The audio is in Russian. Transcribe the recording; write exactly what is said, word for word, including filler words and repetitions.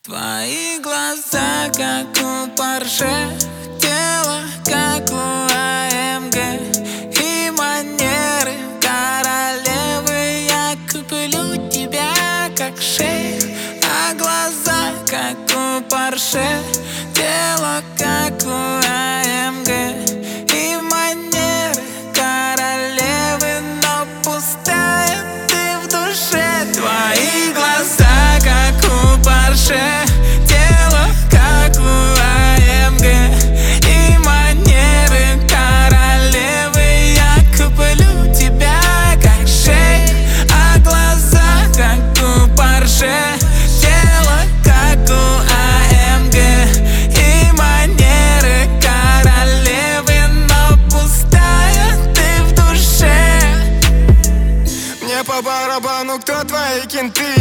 Твои глаза, как у Порше, тело, как у а эм гэ, и манеры королевы. Я куплю тебя, как шейх, а глаза, как у Порше, тело, как у а эм гэ, и манеры королевы, но пустая ты в душе. Твои глаза, как у Порше, тело, как у а эм гэ, и манеры королевы. Я куплю тебя, как шейх, а глаза, как у Порше, тело, как у а эм гэ, и манеры королевы, но пустая ты в душе. Мне по барабану, кто твои кенты.